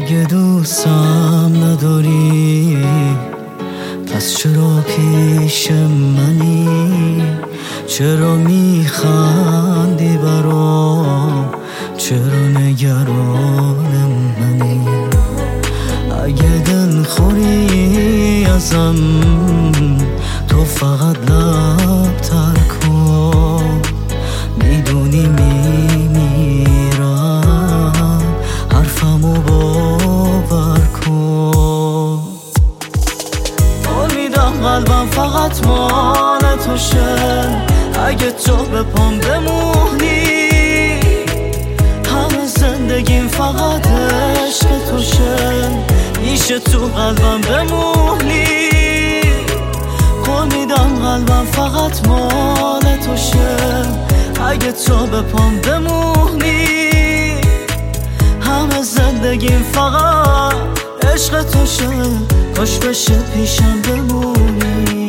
اگه دوستم نداری پس چرا پیش منی؟ چرا میخندی برام؟ چرا نگران منی؟ اگه دل خوری ازم تو فقط لب تر کن، میدونی میمیرم، حرفمو باور کن. قول میدم قلبم فقط مال توشه، اگه تو به پام بمونی همه زندگیم فقط عشق توشه، میشه تو قلبم بمونی. قول میدم قلبم فقط مال توشه، اگه تو به پام بمونی همه زندگیم فقط عشق توشه، کاش بشه پیشم بمونی.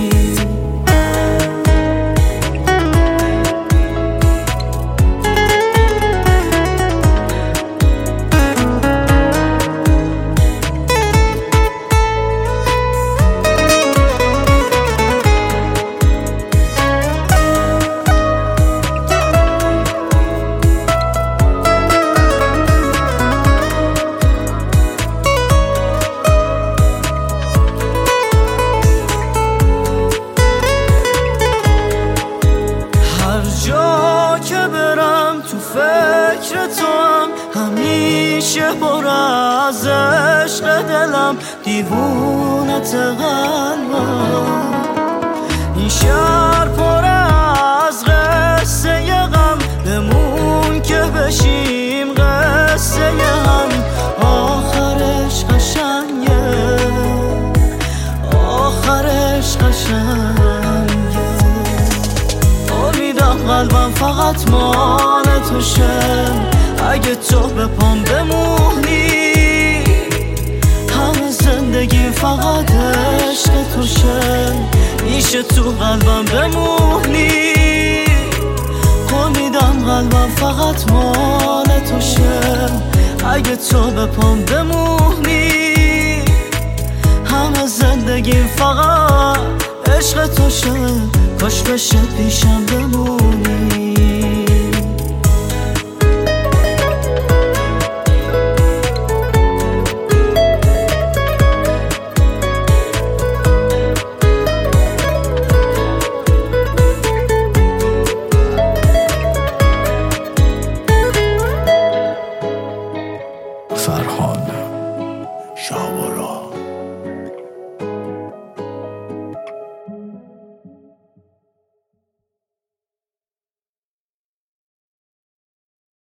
جا که برم تو فکر تو هم، همیشه پر از عشق دلم، دیوونت قلبم. این شهر پر از قصه غم، بمون که بشیم قصه هم. آخرش قشنگه، آخرش قشنگه. قلبم فقط مال توشه، اگه تو به پام بمونی همه زندگی فقط عشق توشه، میشه تو قلبم بمونی. قول میدم قلبم فقط مال توشه، اگه تو به پام بمونی همه زندگی فقط عشق توشه، کاش بشه پیشم بمونی. فرهاد شاور